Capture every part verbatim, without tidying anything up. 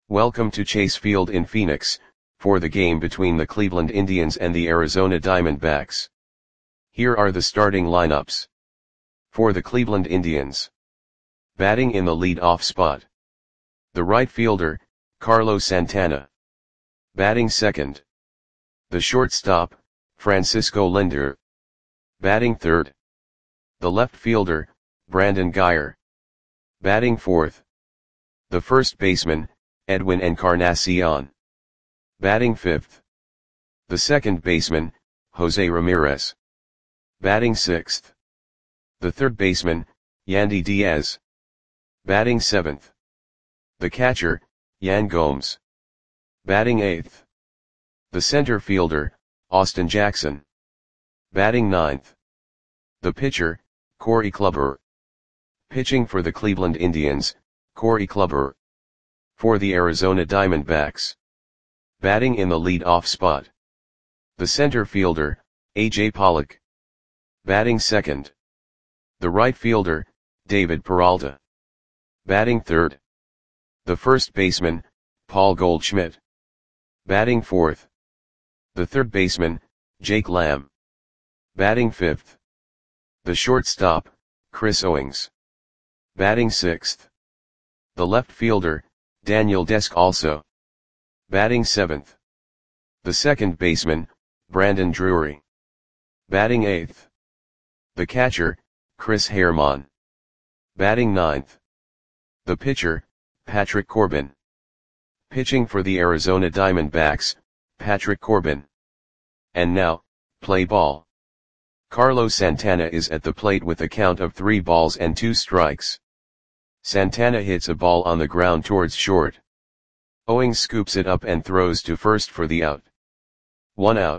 Welcome to Chase Field in Phoenix, for the game between the Cleveland Indians and the Arizona Diamondbacks. Here are the starting lineups. For the Cleveland Indians. Batting in the lead-off spot. The right fielder, Carlos Santana. Batting second. The shortstop, Francisco Lindor. Batting third. The left fielder, Brandon Guyer. Batting fourth. The first baseman, Edwin Encarnacion. Batting fifth. The second baseman, Jose Ramirez. Batting sixth. The third baseman, Yandy Diaz. Batting seventh. The catcher, Yan Gomes. Batting eighth. The center fielder, Austin Jackson. Batting ninth. The pitcher, Corey Kluber. Pitching for the Cleveland Indians, Corey Kluber. For the Arizona Diamondbacks. Batting in the lead-off spot. The center fielder, A J Pollock. Batting second. The right fielder, David Peralta. Batting third. The first baseman, Paul Goldschmidt. Batting fourth. The third baseman, Jake Lamb. Batting fifth. The shortstop, Chris Owings. Batting sixth. The left fielder, Daniel Descalso. Batting seventh. The second baseman, Brandon Drury. Batting eighth. The catcher, Chris Herrmann. Batting ninth. The pitcher, Patrick Corbin. Pitching for the Arizona Diamondbacks, Patrick Corbin. And now, play ball. Carlos Santana is at the plate with a count of three balls and two strikes. Santana hits a ball on the ground towards short. Owings scoops it up and throws to first for the out. One out.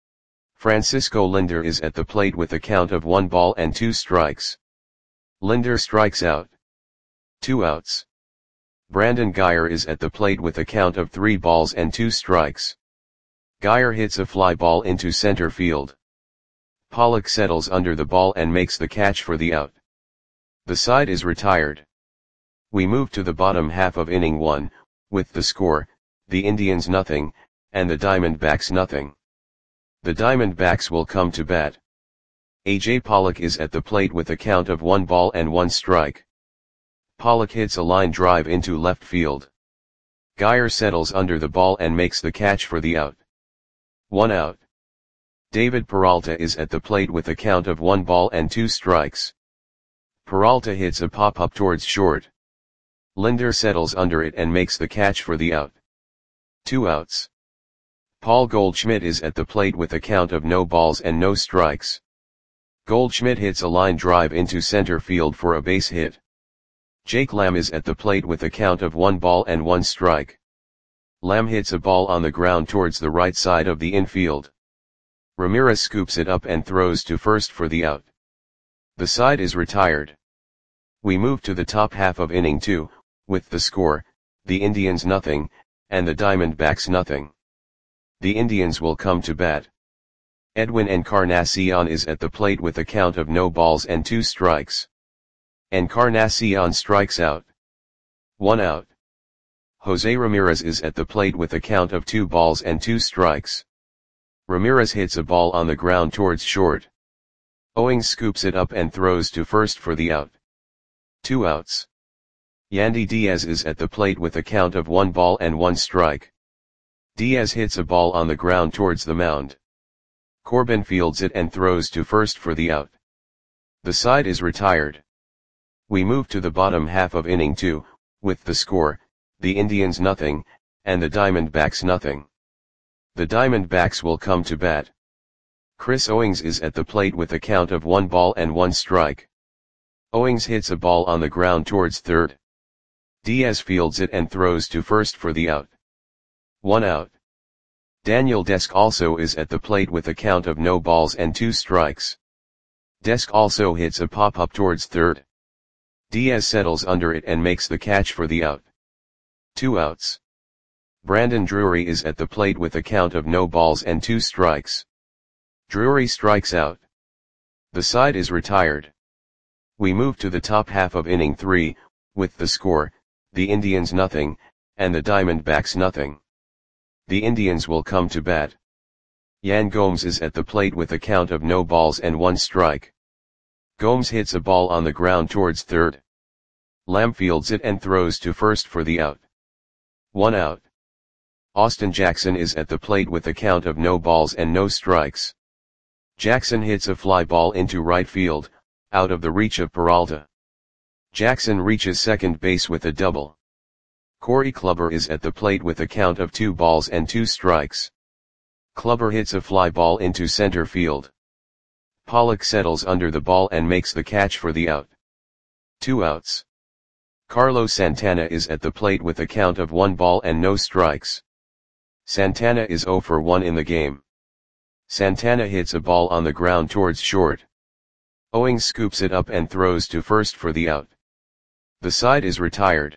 Francisco Lindor is at the plate with a count of one ball and two strikes. Lindor strikes out. Two outs. Brandon Guyer is at the plate with a count of three balls and two strikes. Guyer hits a fly ball into center field. Pollock settles under the ball and makes the catch for the out. The side is retired. We move to the bottom half of inning one, with the score, the Indians nothing, and the Diamondbacks nothing. The Diamondbacks will come to bat. A J Pollock is at the plate with a count of one ball and one strike. Pollock hits a line drive into left field. Guyer settles under the ball and makes the catch for the out. One out. David Peralta is at the plate with a count of one ball and two strikes. Peralta hits a pop-up towards short. Lindor settles under it and makes the catch for the out. Two outs. Paul Goldschmidt is at the plate with a count of no balls and no strikes. Goldschmidt hits a line drive into center field for a base hit. Jake Lamb is at the plate with a count of one ball and one strike. Lamb hits a ball on the ground towards the right side of the infield. Ramirez scoops it up and throws to first for the out. The side is retired. We move to the top half of inning two, with the score, the Indians nothing, and the Diamondbacks nothing. The Indians will come to bat. Edwin Encarnacion is at the plate with a count of no balls and two strikes. Encarnacion strikes out. One out. Jose Ramirez is at the plate with a count of two balls and two strikes. Ramirez hits a ball on the ground towards short. Owings scoops it up and throws to first for the out. Two outs. Yandy Diaz is at the plate with a count of one ball and one strike. Diaz hits a ball on the ground towards the mound. Corbin fields it and throws to first for the out. The side is retired. We move to the bottom half of inning two, with the score, the Indians nothing, and the Diamondbacks nothing. The Diamondbacks will come to bat. Chris Owings is at the plate with a count of one ball and one strike. Owings hits a ball on the ground towards third. Diaz fields it and throws to first for the out. One out. Daniel Descalso is at the plate with a count of no balls and two strikes. Descalso hits a pop-up towards third. Diaz settles under it and makes the catch for the out. Two outs. Brandon Drury is at the plate with a count of no balls and two strikes. Drury strikes out. The side is retired. We move to the top half of inning three, with the score, the Indians nothing, and the Diamondbacks nothing. The Indians will come to bat. Yan Gomes is at the plate with a count of no balls and one strike. Gomes hits a ball on the ground towards third. Lamb fields it and throws to first for the out. One out. Austin Jackson is at the plate with a count of no balls and no strikes. Jackson hits a fly ball into right field, out of the reach of Peralta. Jackson reaches second base with a double. Corey Kluber is at the plate with a count of two balls and two strikes. Kluber hits a fly ball into center field. Pollock settles under the ball and makes the catch for the out. Two outs. Carlos Santana is at the plate with a count of one ball and no strikes. Santana is zero for one in the game. Santana hits a ball on the ground towards short. Owings scoops it up and throws to first for the out. The side is retired.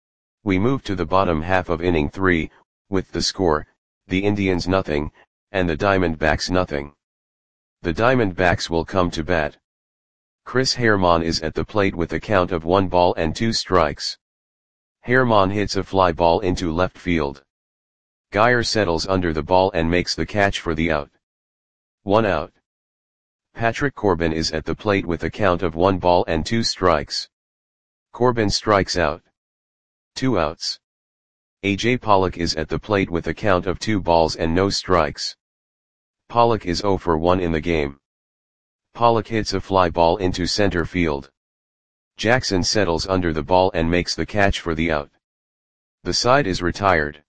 We move to the bottom half of inning three, with the score, the Indians nothing, and the Diamondbacks nothing. The Diamondbacks will come to bat. Chris Herrmann is at the plate with a count of one ball and two strikes. Herrmann hits a fly ball into left field. Geyer settles under the ball and makes the catch for the out. One out. Patrick Corbin is at the plate with a count of one ball and two strikes. Corbin strikes out. Two outs. A J Pollock is at the plate with a count of two balls and no strikes. Pollock is zero for one in the game. Pollock hits a fly ball into center field. Jackson settles under the ball and makes the catch for the out. The side is retired.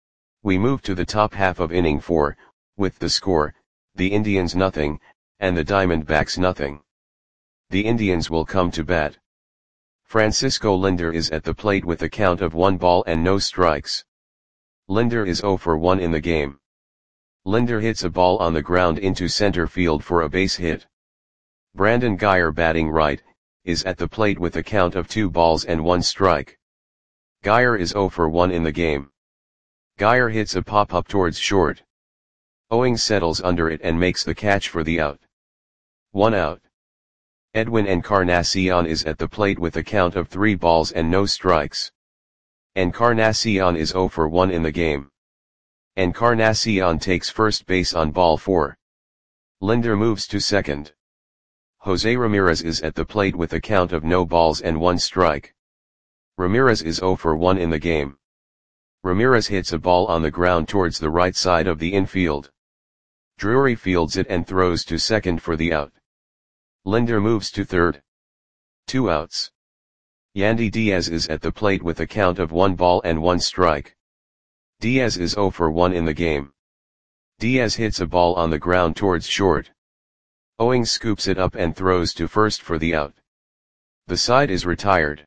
We move to the top half of inning four, with the score, the Indians nothing, and the Diamondbacks nothing. The Indians will come to bat. Francisco Lindor is at the plate with a count of one ball and no strikes. Lindor is zero for one in the game. Lindor hits a ball on the ground into center field for a base hit. Brandon Geyer, batting right, is at the plate with a count of two balls and one strike. Geyer is zero for one in the game. Geyer hits a pop-up towards short. Owings settles under it and makes the catch for the out. One out. Edwin Encarnacion is at the plate with a count of three balls and no strikes. Encarnacion is zero for one in the game. Encarnacion takes first base on ball four. Lindor moves to second. Jose Ramirez is at the plate with a count of no balls and one strike. Ramirez is zero for one in the game. Ramirez hits a ball on the ground towards the right side of the infield. Drury fields it and throws to second for the out. Lindor moves to third. Two outs. Yandy Diaz is at the plate with a count of one ball and one strike. Diaz is zero for one in the game. Diaz hits a ball on the ground towards short. Owings scoops it up and throws to first for the out. The side is retired.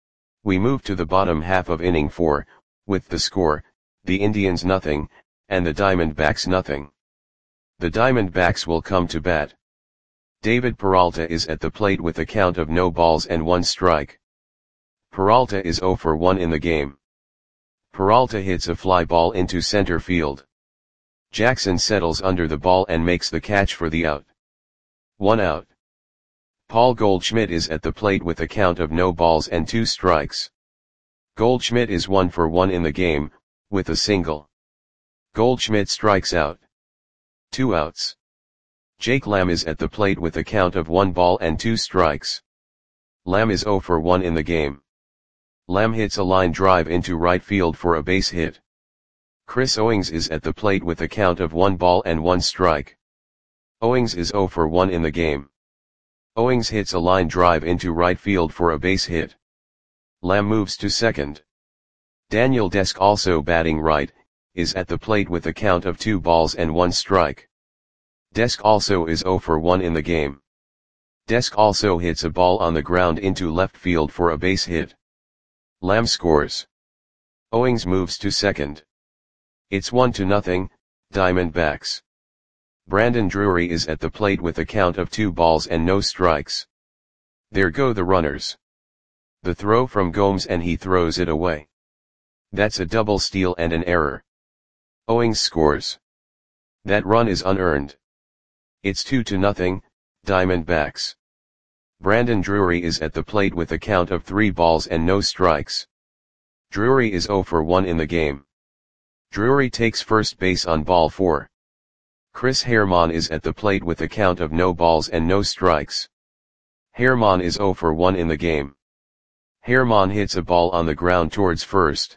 We move to the bottom half of inning four, with the score, the Indians nothing, and the Diamondbacks nothing. The Diamondbacks will come to bat. David Peralta is at the plate with a count of no balls and one strike. Peralta is zero for one in the game. Peralta hits a fly ball into center field. Jackson settles under the ball and makes the catch for the out. One out. Paul Goldschmidt is at the plate with a count of no balls and two strikes. Goldschmidt is one for one in the game, with a single. Goldschmidt strikes out. Two outs. Jake Lamb is at the plate with a count of one ball and two strikes. Lamb is zero for one in the game. Lamb hits a line drive into right field for a base hit. Chris Owings is at the plate with a count of one ball and one strike. Owings is zero for one in the game. Owings hits a line drive into right field for a base hit. Lamb moves to second. Daniel Desk, also batting right, is at the plate with a count of two balls and one strike. Desk also is zero for one in the game. Desk also hits a ball on the ground into left field for a base hit. Lamb scores. Owings moves to second. It's one to nothing, Diamondbacks. Brandon Drury is at the plate with a count of two balls and no strikes. There go the runners. The throw from Gomes and he throws it away. That's a double steal and an error. Owings scores. That run is unearned. It's two to nothing, Diamondbacks. Brandon Drury is at the plate with a count of three balls and no strikes. Drury is zero for one in the game. Drury takes first base on ball four. Chris Herrmann is at the plate with a count of no balls and no strikes. Herrmann is zero for one in the game. Herrmann hits a ball on the ground towards first.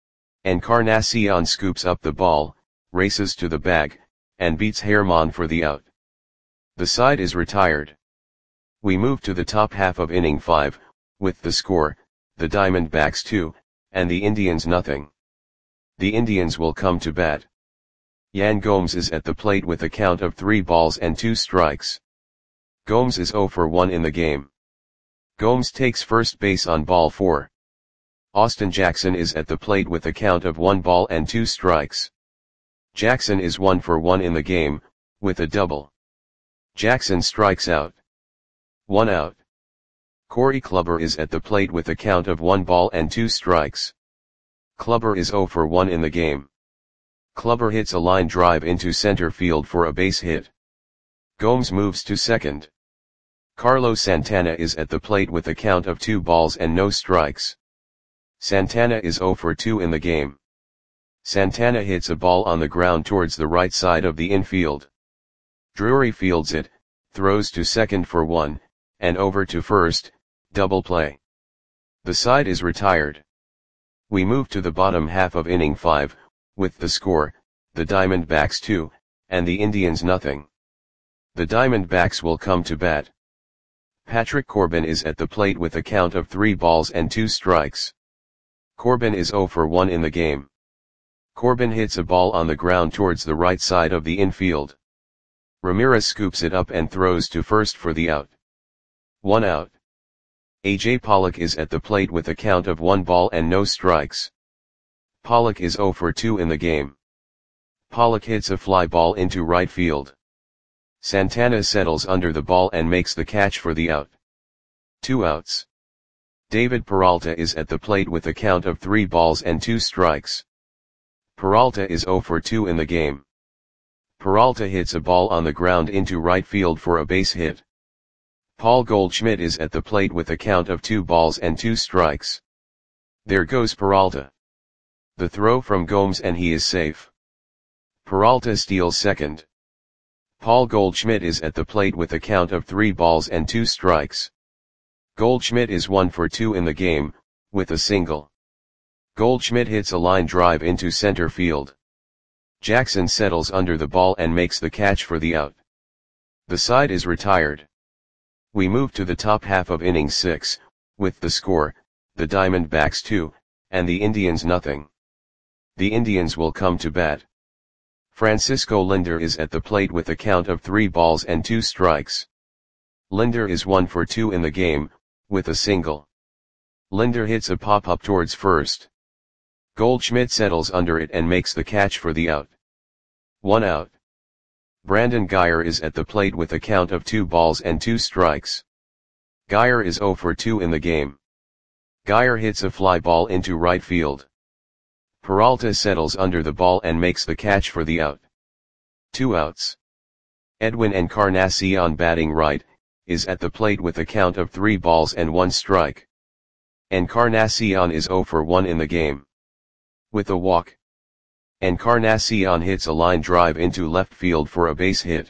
Encarnacion scoops up the ball, races to the bag, and beats Herrmann for the out. The side is retired. We move to the top half of inning five, with the score, the Diamondbacks two, and the Indians nothing. The Indians will come to bat. Yan Gomes is at the plate with a count of three balls and two strikes. Gomes is zero for one in the game. Gomes takes first base on ball four. Austin Jackson is at the plate with a count of one ball and two strikes. Jackson is one for one in the game, with a double. Jackson strikes out. One out. Corey Kluber is at the plate with a count of one ball and two strikes. Kluber is zero for one in the game. Kluber hits a line drive into center field for a base hit. Gomes moves to second. Carlos Santana is at the plate with a count of two balls and no strikes. Santana is zero for two in the game. Santana hits a ball on the ground towards the right side of the infield. Drury fields it, throws to second for one, and over to first, double play. The side is retired. We move to the bottom half of inning five, with the score, the Diamondbacks two, and the Indians nothing. The Diamondbacks will come to bat. Patrick Corbin is at the plate with a count of three balls and two strikes. Corbin is zero for one in the game. Corbin hits a ball on the ground towards the right side of the infield. Ramirez scoops it up and throws to first for the out. One out. A J Pollock is at the plate with a count of one ball and no strikes. Pollock is zero for two in the game. Pollock hits a fly ball into right field. Santana settles under the ball and makes the catch for the out. Two outs. David Peralta is at the plate with a count of three balls and two strikes. Peralta is zero for two in the game. Peralta hits a ball on the ground into right field for a base hit. Paul Goldschmidt is at the plate with a count of two balls and two strikes. There goes Peralta. The throw from Gomes and he is safe. Peralta steals second. Paul Goldschmidt is at the plate with a count of three balls and two strikes. Goldschmidt is one for two in the game, with a single. Goldschmidt hits a line drive into center field. Jackson settles under the ball and makes the catch for the out. The side is retired. We move to the top half of inning six, with the score, the Diamondbacks two, and the Indians nothing. The Indians will come to bat. Francisco Lindor is at the plate with a count of three balls and two strikes. Lindor is one for two in the game, with a single. Lindor hits a pop-up towards first. Goldschmidt settles under it and makes the catch for the out. One out. Brandon Guyer is at the plate with a count of two balls and two strikes. Guyer is zero for two in the game. Guyer hits a fly ball into right field. Peralta settles under the ball and makes the catch for the out. Two outs. Edwin Encarnacion, batting right, is at the plate with a count of three balls and one strike. Encarnacion is zero for one in the game. With a walk, Encarnacion hits a line drive into left field for a base hit.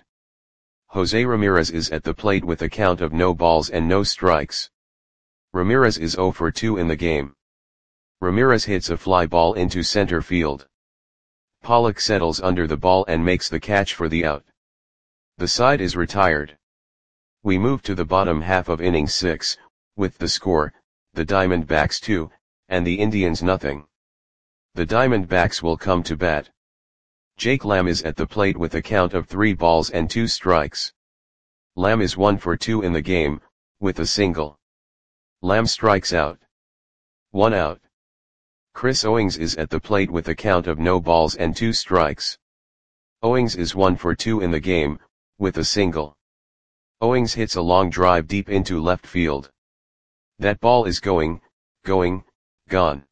Jose Ramirez is at the plate with a count of no balls and no strikes. Ramirez is zero for two in the game. Ramirez hits a fly ball into center field. Pollock settles under the ball and makes the catch for the out. The side is retired. We move to the bottom half of inning six, with the score, the Diamondbacks two, and the Indians nothing. The Diamondbacks will come to bat. Jake Lamb is at the plate with a count of three balls and two strikes. Lamb is one for two in the game, with a single. Lamb strikes out. One out. Chris Owings is at the plate with a count of no balls and two strikes. Owings is one for two in the game, with a single. Owings hits a long drive deep into left field. That ball is going, going, gone.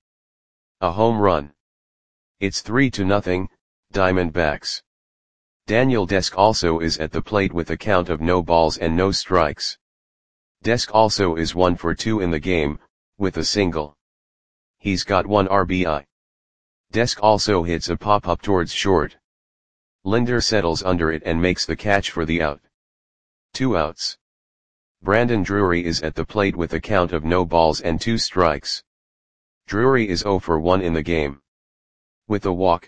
A home run. It's three to nothing, Diamondbacks. Daniel Desk also is at the plate with a count of no balls and no strikes. Desk also is one for two in the game, with a single. He's got one R B I. Desk also hits a pop-up towards short. Linder settles under it and makes the catch for the out. Two outs. Brandon Drury is at the plate with a count of no balls and two strikes. Drury is oh for one in the game. With a walk.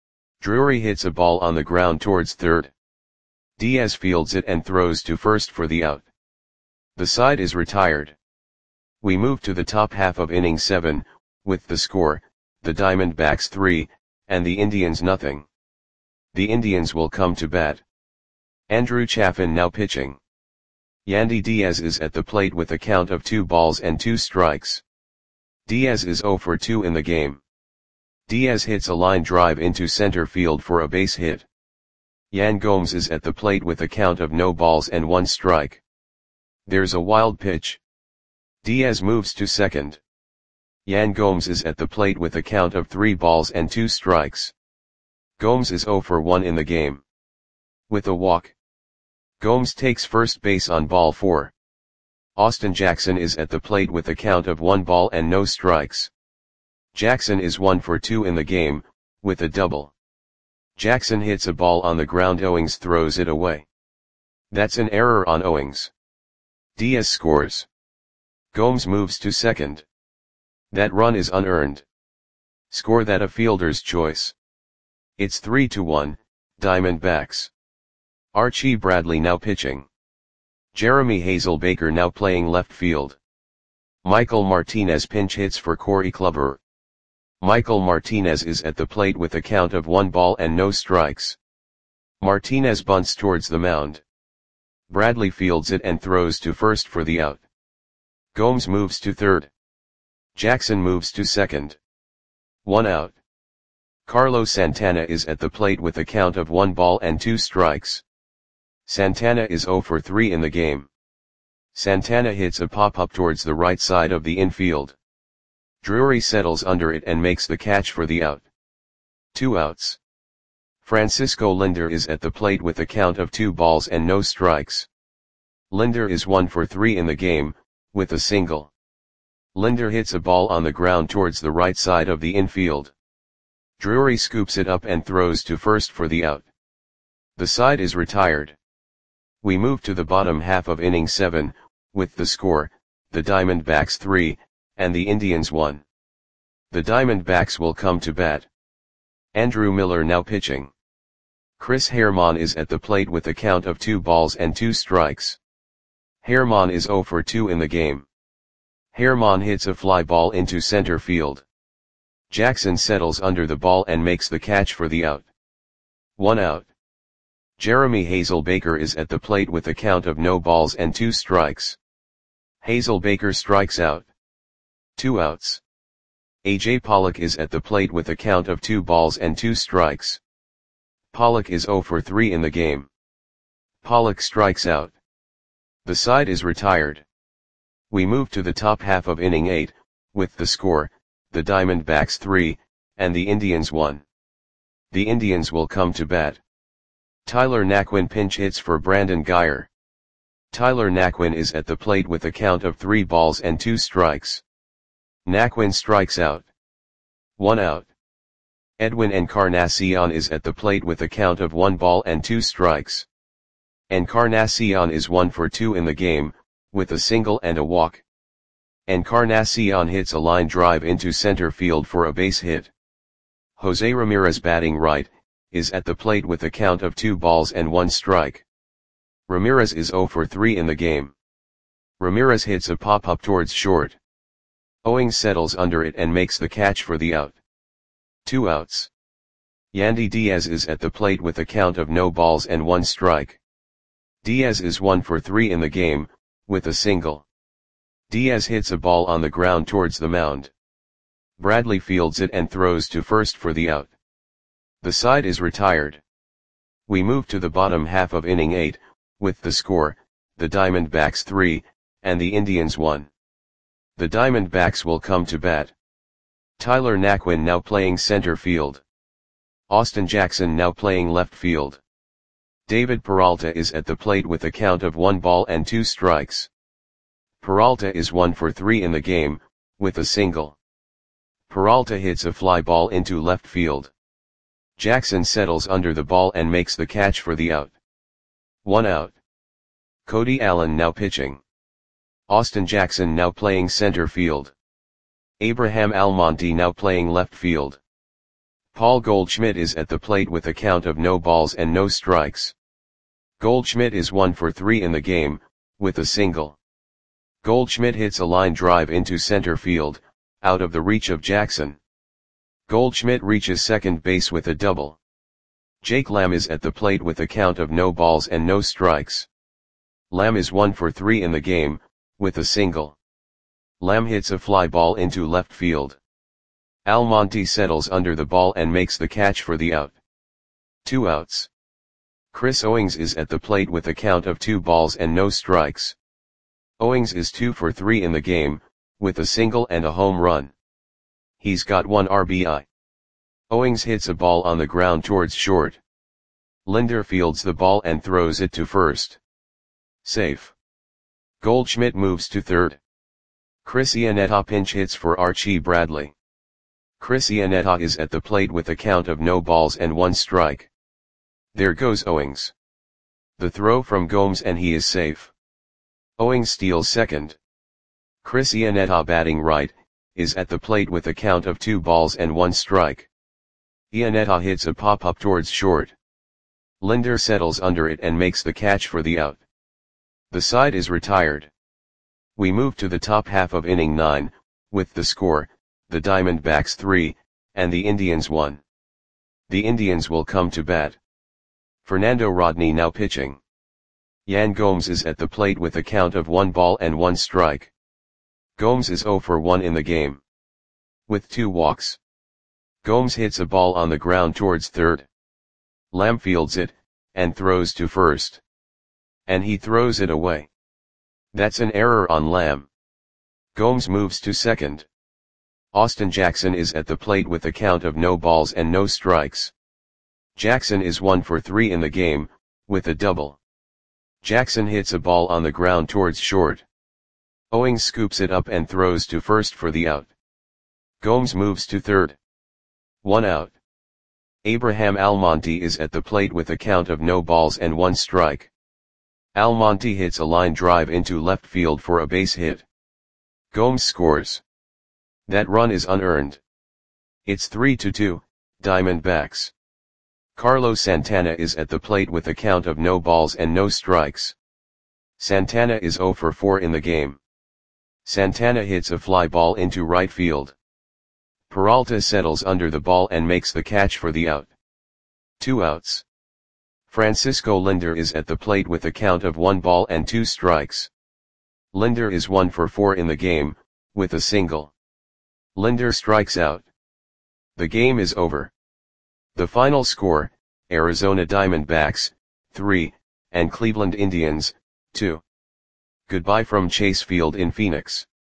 Drury hits a ball on the ground towards third. Diaz fields it and throws to first for the out. The side is retired. We move to the top half of inning seven, with the score, the Diamondbacks three, and the Indians nothing. The Indians will come to bat. Andrew Chafin now pitching. Yandy Diaz is at the plate with a count of two balls and two strikes. Diaz is oh for two in the game. Diaz hits a line drive into center field for a base hit. Yan Gomes is at the plate with a count of no balls and one strike. There's a wild pitch. Diaz moves to second. Yan Gomes is at the plate with a count of three balls and two strikes. Gomes is oh for one in the game. With a walk. Gomes takes first base on ball four. Austin Jackson is at the plate with a count of one ball and no strikes. Jackson is one for two in the game, with a double. Jackson hits a ball on the ground. Owings throws it away. That's an error on Owings. Diaz scores. Gomes moves to second. That run is unearned. Score that a fielder's choice. It's three to one, Diamondbacks. Archie Bradley now pitching. Jeremy Hazelbaker now playing left field. Michael Martinez pinch hits for Corey Kluber. Michael Martinez is at the plate with a count of one ball and no strikes. Martinez bunts towards the mound. Bradley fields it and throws to first for the out. Gomes moves to third. Jackson moves to second. One out. Carlos Santana is at the plate with a count of one ball and two strikes. Santana is oh for three in the game. Santana hits a pop-up towards the right side of the infield. Drury settles under it and makes the catch for the out. Two outs. Francisco Linder is at the plate with a count of two balls and no strikes. Linder is one for three in the game, with a single. Linder hits a ball on the ground towards the right side of the infield. Drury scoops it up and throws to first for the out. The side is retired. We move to the bottom half of inning seven, with the score, the Diamondbacks three, and the Indians one. The Diamondbacks will come to bat. Andrew Miller now pitching. Chris Herrmann is at the plate with a count of two balls and two strikes. Herrmann is oh for two in the game. Herrmann hits a fly ball into center field. Jackson settles under the ball and makes the catch for the out. One out. Jeremy Hazelbaker is at the plate with a count of no balls and two strikes. Hazelbaker strikes out. Two outs. A J Pollock is at the plate with a count of two balls and two strikes. Pollock is oh for three in the game. Pollock strikes out. The side is retired. We move to the top half of inning eight, with the score, the Diamondbacks three, and the Indians one. The Indians will come to bat. Tyler Naquin pinch hits for Brandon Guyer. Tyler Naquin is at the plate with a count of three balls and two strikes. Naquin strikes out. One out. Edwin Encarnacion is at the plate with a count of one ball and two strikes. Encarnacion is one for two in the game, with a single and a walk. Encarnacion hits a line drive into center field for a base hit. Jose Ramirez batting right, is at the plate with a count of two balls and one strike. Ramirez is oh for three in the game. Ramirez hits a pop-up towards short. Owings settles under it and makes the catch for the out. Two outs. Yandy Diaz is at the plate with a count of no balls and one strike. Diaz is one for three in the game, with a single. Diaz hits a ball on the ground towards the mound. Bradley fields it and throws to first for the out. The side is retired. We move to the bottom half of inning eight, with the score, the Diamondbacks three, and the Indians one. The Diamondbacks will come to bat. Tyler Naquin now playing center field. Austin Jackson now playing left field. David Peralta is at the plate with a count of one ball and two strikes. Peralta is one for three in the game, with a single. Peralta hits a fly ball into left field. Jackson settles under the ball and makes the catch for the out. One out. Cody Allen now pitching. Austin Jackson now playing center field. Abraham Almonte now playing left field. Paul Goldschmidt is at the plate with a count of no balls and no strikes. Goldschmidt is one for three in the game, with a single. Goldschmidt hits a line drive into center field, out of the reach of Jackson. Goldschmidt reaches second base with a double. Jake Lamb is at the plate with a count of no balls and no strikes. Lamb is one for three in the game, with a single. Lamb hits a fly ball into left field. Almonte settles under the ball and makes the catch for the out. Two outs. Chris Owings is at the plate with a count of two balls and no strikes. Owings is two for three in the game, with a single and a home run. He's got one R B I. Owings hits a ball on the ground towards short. Linder fields the ball and throws it to first. Safe. Goldschmidt moves to third. Chris Iannetta pinch hits for Archie Bradley. Chris Iannetta is at the plate with a count of no balls and one strike. There goes Owings. The throw from Gomes and he is safe. Owings steals second. Chris Iannetta batting right, is at the plate with a count of two balls and one strike. Iannetta hits a pop-up towards short. Linder settles under it and makes the catch for the out. The side is retired. We move to the top half of inning nine, with the score, the Diamondbacks three, and the Indians one. The Indians will come to bat. Fernando Rodney now pitching. Yan Gomes is at the plate with a count of one ball and one strike. Gomes is zero for one in the game. With two walks. Gomes hits a ball on the ground towards third. Lamb fields it, and throws to first. And he throws it away. That's an error on Lamb. Gomes moves to second. Austin Jackson is at the plate with a count of no balls and no strikes. Jackson is one for three in the game, with a double. Jackson hits a ball on the ground towards short. Owings scoops it up and throws to first for the out. Gomes moves to third. One out. Abraham Almonte is at the plate with a count of no balls and one strike. Almonte hits a line drive into left field for a base hit. Gomes scores. That run is unearned. It's three to two, Diamondbacks. Carlos Santana is at the plate with a count of no balls and no strikes. Santana is zero for four in the game. Santana hits a fly ball into right field. Peralta settles under the ball and makes the catch for the out. Two outs. Francisco Linder is at the plate with a count of one ball and two strikes. Linder is one for four in the game, with a single. Linder strikes out. The game is over. The final score, Arizona Diamondbacks, three, and Cleveland Indians, two. Goodbye from Chase Field in Phoenix.